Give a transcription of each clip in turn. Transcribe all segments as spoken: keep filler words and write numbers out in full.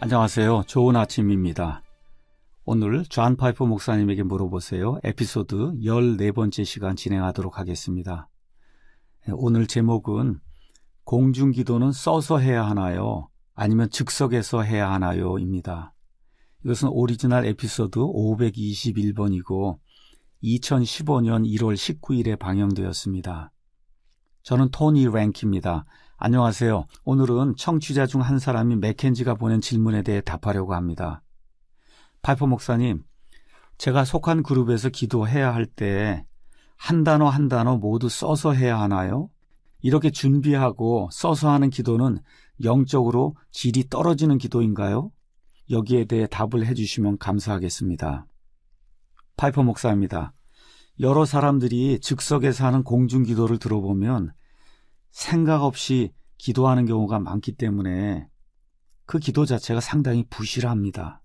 안녕하세요. 좋은 아침입니다. 오늘 존 파이퍼 목사님에게 물어보세요. 에피소드 열네 번째 시간 진행하도록 하겠습니다. 오늘 제목은 공중기도는 써서 해야 하나요? 아니면 즉석에서 해야 하나요? 입니다. 이것은 오리지널 에피소드 오백이십일 번이고 이천십오 년 일월 십구일에 방영되었습니다. 저는 토니 랭키입니다. 안녕하세요. 오늘은 청취자 중 한 사람이 맥켄지가 보낸 질문에 대해 답하려고 합니다. 파이퍼 목사님, 제가 속한 그룹에서 기도해야 할 때 한 단어 한 단어 모두 써서 해야 하나요? 이렇게 준비하고 써서 하는 기도는 영적으로 질이 떨어지는 기도인가요? 여기에 대해 답을 해주시면 감사하겠습니다. 파이퍼 목사입니다. 여러 사람들이 즉석에서 하는 공중기도를 들어보면 생각 없이 기도하는 경우가 많기 때문에 그 기도 자체가 상당히 부실합니다.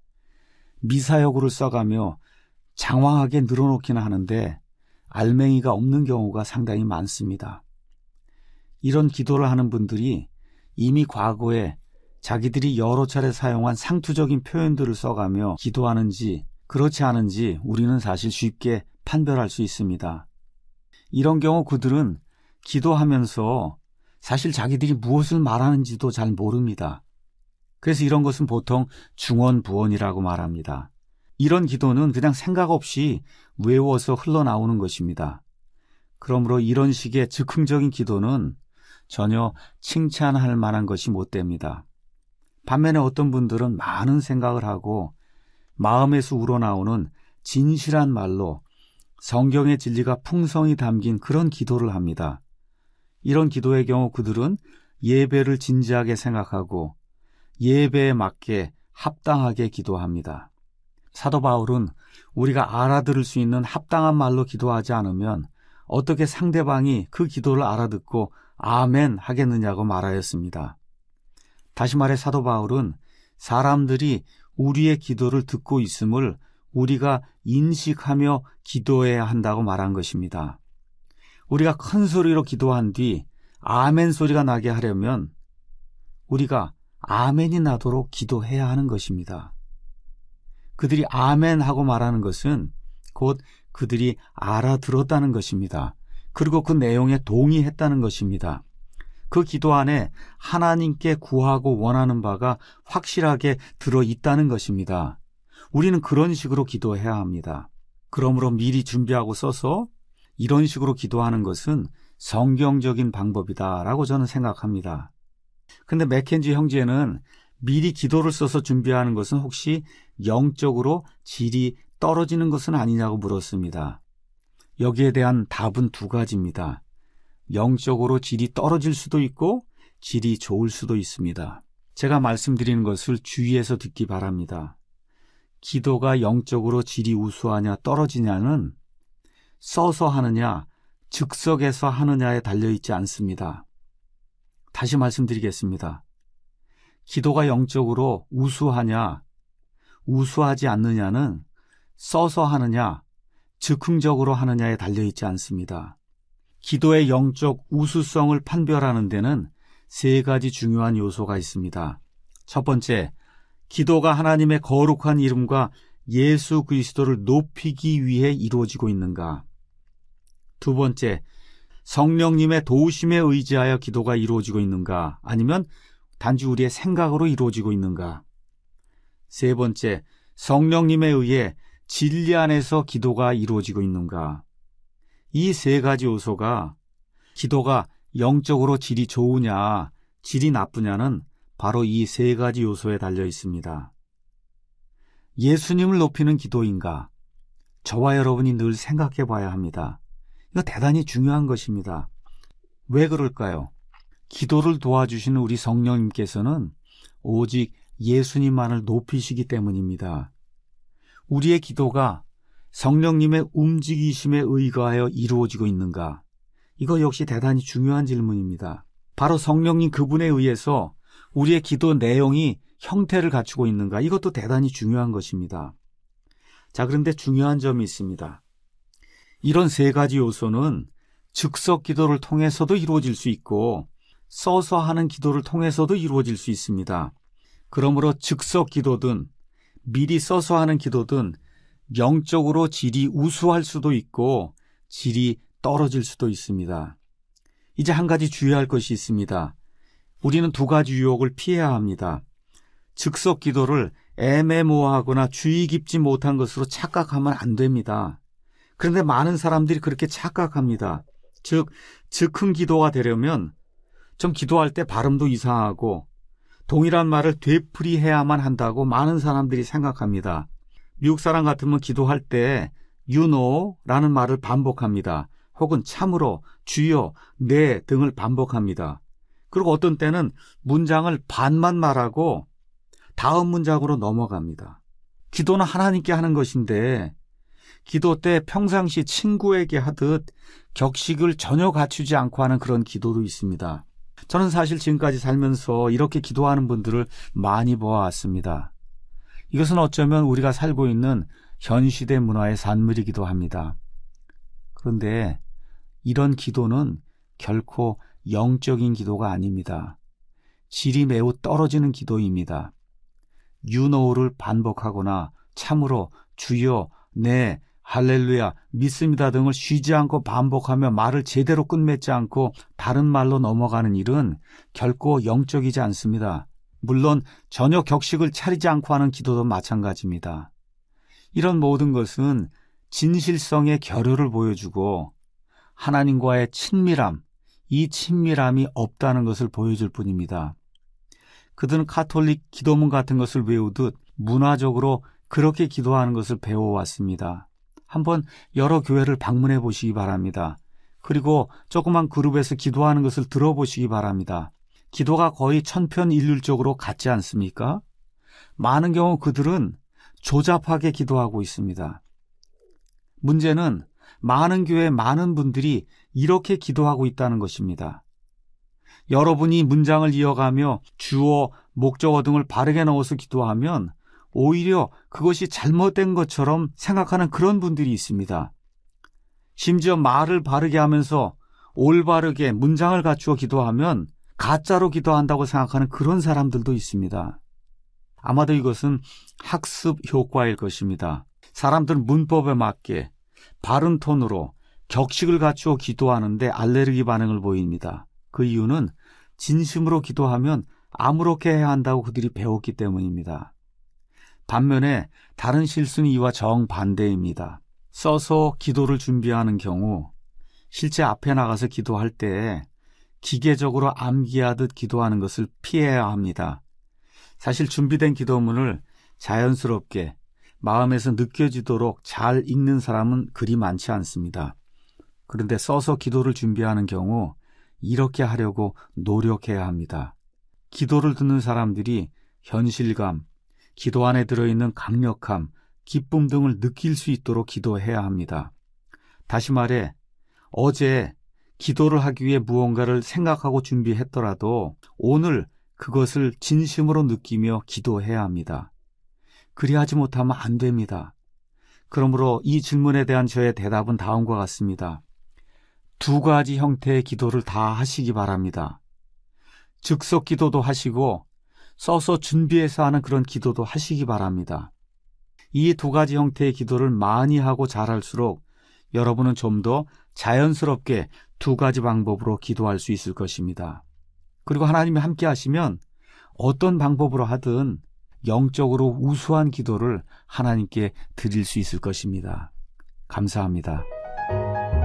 미사여구를 써가며 장황하게 늘어놓기는 하는데 알맹이가 없는 경우가 상당히 많습니다. 이런 기도를 하는 분들이 이미 과거에 자기들이 여러 차례 사용한 상투적인 표현들을 써가며 기도하는지 그렇지 않은지 우리는 사실 쉽게 판별할 수 있습니다. 이런 경우 그들은 기도하면서 사실 자기들이 무엇을 말하는지도 잘 모릅니다. 그래서 이런 것은 보통 중언부언이라고 말합니다. 이런 기도는 그냥 생각 없이 외워서 흘러나오는 것입니다. 그러므로 이런 식의 즉흥적인 기도는 전혀 칭찬할 만한 것이 못 됩니다. 반면에 어떤 분들은 많은 생각을 하고 마음에서 우러나오는 진실한 말로 성경의 진리가 풍성히 담긴 그런 기도를 합니다. 이런 기도의 경우 그들은 예배를 진지하게 생각하고 예배에 맞게 합당하게 기도합니다. 사도 바울은 우리가 알아들을 수 있는 합당한 말로 기도하지 않으면 어떻게 상대방이 그 기도를 알아듣고 아멘 하겠느냐고 말하였습니다. 다시 말해 사도 바울은 사람들이 우리의 기도를 듣고 있음을 우리가 인식하며 기도해야 한다고 말한 것입니다. 우리가 큰 소리로 기도한 뒤 아멘 소리가 나게 하려면 우리가 아멘이 나도록 기도해야 하는 것입니다. 그들이 아멘 하고 말하는 것은 곧 그들이 알아들었다는 것입니다. 그리고 그 내용에 동의했다는 것입니다. 그 기도 안에 하나님께 구하고 원하는 바가 확실하게 들어있다는 것입니다. 우리는 그런 식으로 기도해야 합니다. 그러므로 미리 준비하고 써서 이런 식으로 기도하는 것은 성경적인 방법이다라고 저는 생각합니다. 근데 맥켄지 형제는 미리 기도를 써서 준비하는 것은 혹시 영적으로 질이 떨어지는 것은 아니냐고 물었습니다. 여기에 대한 답은 두 가지입니다. 영적으로 질이 떨어질 수도 있고 질이 좋을 수도 있습니다. 제가 말씀드리는 것을 주의해서 듣기 바랍니다. 기도가 영적으로 질이 우수하냐 떨어지냐는 써서 하느냐 즉석에서 하느냐에 달려있지 않습니다. 다시 말씀드리겠습니다. 기도가 영적으로 우수하냐 우수하지 않느냐는 써서 하느냐 즉흥적으로 하느냐에 달려있지 않습니다. 기도의 영적 우수성을 판별하는 데는 세 가지 중요한 요소가 있습니다. 첫 번째, 기도가 하나님의 거룩한 이름과 예수 그리스도를 높이기 위해 이루어지고 있는가? 두 번째, 성령님의 도우심에 의지하여 기도가 이루어지고 있는가? 아니면 단지 우리의 생각으로 이루어지고 있는가? 세 번째, 성령님에 의해 진리 안에서 기도가 이루어지고 있는가? 이 세 가지 요소가 기도가 영적으로 질이 좋으냐, 질이 나쁘냐는 바로 이 세 가지 요소에 달려 있습니다. 예수님을 높이는 기도인가? 저와 여러분이 늘 생각해 봐야 합니다. 이거 대단히 중요한 것입니다. 왜 그럴까요? 기도를 도와주시는 우리 성령님께서는 오직 예수님만을 높이시기 때문입니다. 우리의 기도가 성령님의 움직이심에 의거하여 이루어지고 있는가? 이거 역시 대단히 중요한 질문입니다. 바로 성령님 그분에 의해서 우리의 기도 내용이 형태를 갖추고 있는가? 이것도 대단히 중요한 것입니다. 자, 그런데 중요한 점이 있습니다. 이런 세 가지 요소는 즉석 기도를 통해서도 이루어질 수 있고 써서 하는 기도를 통해서도 이루어질 수 있습니다. 그러므로 즉석 기도든 미리 써서 하는 기도든 영적으로 질이 우수할 수도 있고 질이 떨어질 수도 있습니다. 이제 한 가지 주의할 것이 있습니다. 우리는 두 가지 유혹을 피해야 합니다. 즉석 기도를 애매모호하거나 주의 깊지 못한 것으로 착각하면 안 됩니다. 그런데 많은 사람들이 그렇게 착각합니다. 즉, 즉흥 기도가 되려면 좀 기도할 때 발음도 이상하고 동일한 말을 되풀이해야만 한다고 많은 사람들이 생각합니다. 미국 사람 같으면 기도할 때 you know 라는 말을 반복합니다. 혹은 참으로, 주여, 네 등을 반복합니다. 그리고 어떤 때는 문장을 반만 말하고 다음 문장으로 넘어갑니다. 기도는 하나님께 하는 것인데 기도 때 평상시 친구에게 하듯 격식을 전혀 갖추지 않고 하는 그런 기도도 있습니다. 저는 사실 지금까지 살면서 이렇게 기도하는 분들을 많이 보아왔습니다. 이것은 어쩌면 우리가 살고 있는 현 시대 문화의 산물이기도 합니다. 그런데 이런 기도는 결코 영적인 기도가 아닙니다. 질이 매우 떨어지는 기도입니다. you know를 반복하거나 참으로, 주여, 네, 할렐루야, 믿습니다 등을 쉬지 않고 반복하며 말을 제대로 끝맺지 않고 다른 말로 넘어가는 일은 결코 영적이지 않습니다. 물론 전혀 격식을 차리지 않고 하는 기도도 마찬가지입니다. 이런 모든 것은 진실성의 결여를 보여주고 하나님과의 친밀함, 이 친밀함이 없다는 것을 보여줄 뿐입니다. 그들은 가톨릭 기도문 같은 것을 외우듯 문화적으로 그렇게 기도하는 것을 배워왔습니다. 한번 여러 교회를 방문해 보시기 바랍니다. 그리고 조그만 그룹에서 기도하는 것을 들어보시기 바랍니다. 기도가 거의 천편일률적으로 같지 않습니까? 많은 경우 그들은 조잡하게 기도하고 있습니다. 문제는 많은 교회 많은 분들이 이렇게 기도하고 있다는 것입니다. 여러분이 문장을 이어가며 주어, 목적어 등을 바르게 넣어서 기도하면 오히려 그것이 잘못된 것처럼 생각하는 그런 분들이 있습니다. 심지어 말을 바르게 하면서 올바르게 문장을 갖추어 기도하면 가짜로 기도한다고 생각하는 그런 사람들도 있습니다. 아마도 이것은 학습 효과일 것입니다. 사람들은 문법에 맞게 바른 톤으로 격식을 갖추어 기도하는데 알레르기 반응을 보입니다. 그 이유는 진심으로 기도하면 아무렇게 해야 한다고 그들이 배웠기 때문입니다. 반면에 다른 실수는 이와 정반대입니다. 써서 기도를 준비하는 경우 실제 앞에 나가서 기도할 때 기계적으로 암기하듯 기도하는 것을 피해야 합니다. 사실 준비된 기도문을 자연스럽게 마음에서 느껴지도록 잘 읽는 사람은 그리 많지 않습니다. 그런데 써서 기도를 준비하는 경우 이렇게 하려고 노력해야 합니다. 기도를 듣는 사람들이 현실감, 기도 안에 들어있는 강력함, 기쁨 등을 느낄 수 있도록 기도해야 합니다. 다시 말해 어제 기도를 하기 위해 무언가를 생각하고 준비했더라도 오늘 그것을 진심으로 느끼며 기도해야 합니다. 그리하지 못하면 안 됩니다. 그러므로 이 질문에 대한 저의 대답은 다음과 같습니다. 두 가지 형태의 기도를 다 하시기 바랍니다. 즉석 기도도 하시고 써서 준비해서 하는 그런 기도도 하시기 바랍니다. 이 두 가지 형태의 기도를 많이 하고 잘할수록 여러분은 좀 더 자연스럽게 두 가지 방법으로 기도할 수 있을 것입니다. 그리고 하나님이 함께 하시면 어떤 방법으로 하든 영적으로 우수한 기도를 하나님께 드릴 수 있을 것입니다. 감사합니다.